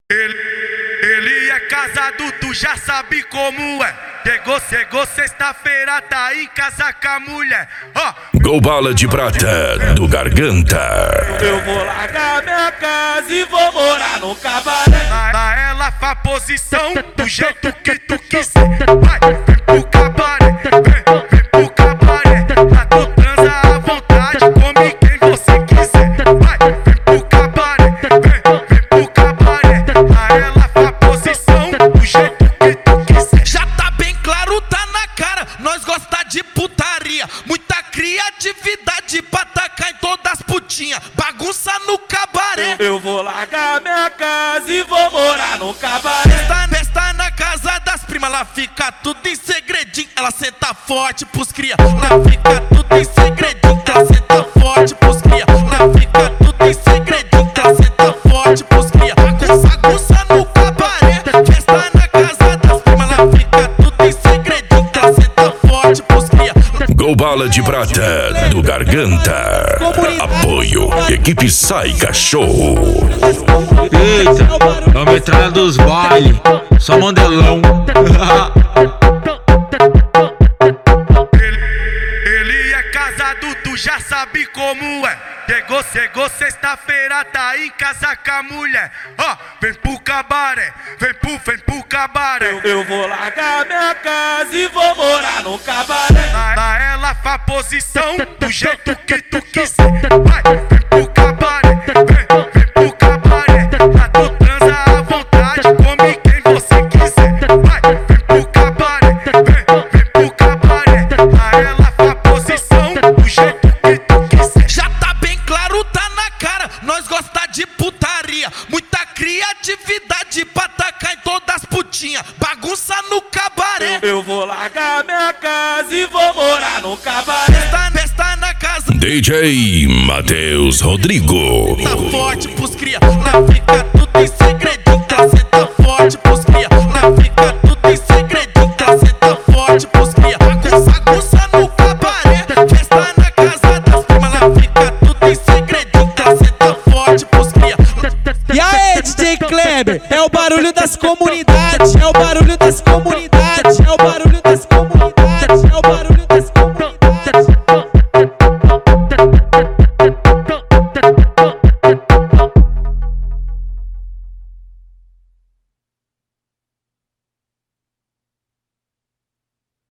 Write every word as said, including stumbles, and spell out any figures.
Ele, ele é casado, tu já sabe como é. Chegou, chegou sexta-feira, tá em casa com a mulher. Ó, Gol Bala de Prata do Garganta. Eu vou largar minha casa e vou morar no cabaré. dá ela pra posição do jeito que tu quiser. Vai, vem pro cabaré, vem, vem pro cabaré. Lá tu transa à vontade, come quem você quiser. Vai, vem pro cabaré, vem, vem pro cabaré. Dá ela pra posição do jeito que tu quiser. Já tá bem claro, tá na cara, nós gosta de putaria. Muita criatividade pra tacar em todas as putinhas. Bagunça no cabaré. Eu vou largar minha casa e vou morar no cabaré. Festa, festa na casa das primas, ela fica tudo em segredinho. Ela senta forte pros cria, ela fica tudo em segredinho. Ela senta forte pros cria, ela fica tudo em segredinho. Ela senta forte pros cria, bagunça, bagunça no cabaré. Festa na casa das primas, ela fica tudo em segredinho. Ela senta forte pros cria. Gol Bala de Prata do Garganta. Apoio Equipe Sai Cachorro. Eita, é a metralha dos bailes, só mandelão. Ele, ele é casado, tu já sabe como é. Chegou, chegou sexta-feira, tá em casa com a mulher. Ó, vem pro cabaré, vem pro, vem pro cabaré. Eu, eu vou largar minha casa e vou morar no cabaré. Dá, dá ela pra posição do jeito que tu quiser. Vai, vem pro cabaré, vem, vem pro cabaré. Lá tu transa à vontade, come quem você quiser. Vai, vem pro cabaré, vem, vem pro cabaré. Dá ela pra posição do jeito que tu quiser. Já tá bem claro, tá na cara, nós gosta de putaria. Muita criatividade pra tacar em todas as putinhas. Bagunça no cabaré. Eu, eu vou largar minha casa e vou morar no cabaré. Festa, festa na casa. D J Matheus Rodrigo. Tá forte pros cria, ela fica tudo em segredinho. Ela senta forte pros cria, ela fica tudo em segredinho. Ela senta forte pros cria, bagunça, bagunça no cabaré. Festa na casa das primas, ela fica tudo em segredinho. Ela senta forte pros cria. E aí, D J Kleber, é o barulho das comunidades, é o